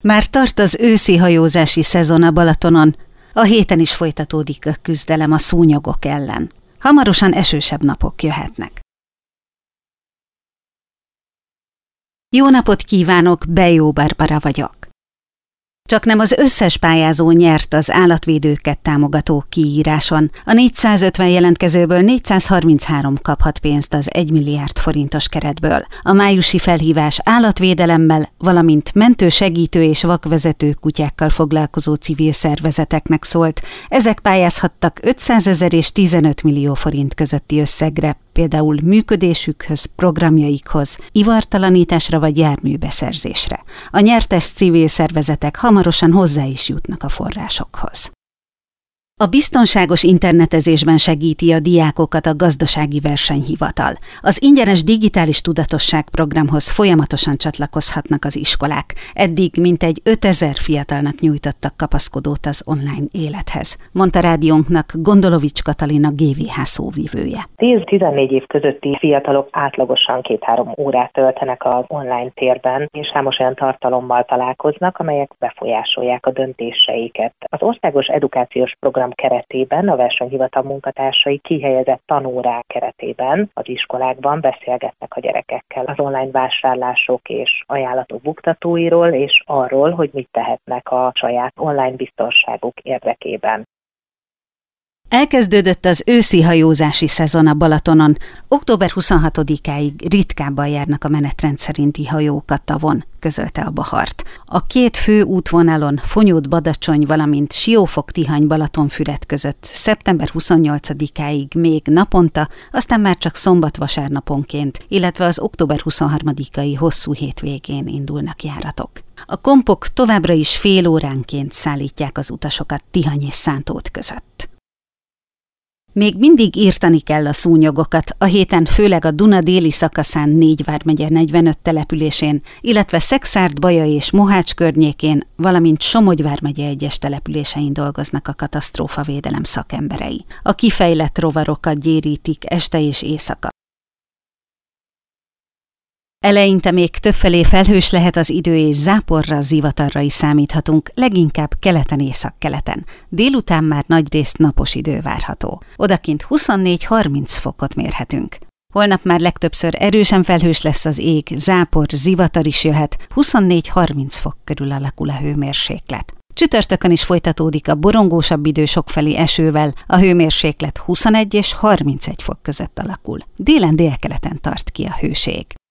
Már tart az őszi hajózási szezon a Balatonon, a héten is folytatódik a küzdelem a szúnyogok ellen. Hamarosan esősebb napok jöhetnek. Jó napot kívánok, Bejó Barbara vagyok. Csaknem az összes pályázó nyert az állatvédőket támogató kiíráson. A 450 jelentkezőből 433 kaphat pénzt az 1 milliárd forintos keretből. A májusi felhívás állatvédelemmel, valamint mentő-segítő és vakvezető kutyákkal foglalkozó civil szervezeteknek szólt. Ezek pályázhattak 500 000 és 15 millió forint közötti összegre, például működésükhöz, programjaikhoz, ivartalanításra vagy járműbeszerzésre. A nyertes civil szervezetek hamarosan hozzá is jutnak a forrásokhoz. A biztonságos internetezésben segíti a diákokat a Gazdasági Versenyhivatal. Az ingyenes digitális tudatosság programhoz folyamatosan csatlakozhatnak az iskolák. Eddig mintegy 5000 fiatalnak nyújtottak kapaszkodót az online élethez, mondta rádiónknak Gondolovics Katalina GVH szóvivője. 10-14 év közötti fiatalok átlagosan 2-3 órát töltenek az online térben, és számos olyan tartalommal találkoznak, amelyek befolyásolják a döntéseiket. Az országos edukációs program keretében a versenyhivatal munkatársai kihelyezett tanórák keretében az iskolákban beszélgetnek a gyerekekkel az online vásárlások és ajánlatok buktatóiról, és arról, hogy mit tehetnek a saját online biztonságuk érdekében. Elkezdődött az őszi hajózási szezon a Balatonon. Október 26-áig ritkábban járnak a menetrend szerinti hajók a tavon, közölte a Bahart. A két fő útvonalon Fonyód-Badacsony, valamint Siófok-Tihany-Balatonfüred között szeptember 28-áig még naponta, aztán már csak szombat-vasárnaponként, illetve az október 23-ai hosszú hétvégén indulnak járatok. A kompok továbbra is fél óránként szállítják az utasokat Tihany és Szántód között. Még mindig írtani kell a szúnyogokat, a héten főleg a Duna déli szakaszán 4 vármegye 45 településén, illetve Szekszárd, Baja és Mohács környékén, valamint Somogy vármegye egyes településein dolgoznak a katasztrófavédelem szakemberei. A kifejlett rovarokat gyérítik este és éjszaka. Eleinte még többfelé felhős lehet az idő, és záporra, zivatarra is számíthatunk, leginkább keleten-északkeleten. Délután már nagyrészt napos idő várható. Odakint 24-30 fokot mérhetünk. Holnap már legtöbbször erősen felhős lesz az ég, zápor, zivatar is jöhet, 24-30 fok körül alakul a hőmérséklet. Csütörtökön is folytatódik a borongósabb idő sokfelé esővel, a hőmérséklet 21 és 31 fok között alakul. Délen délkeleten tart ki a hőség.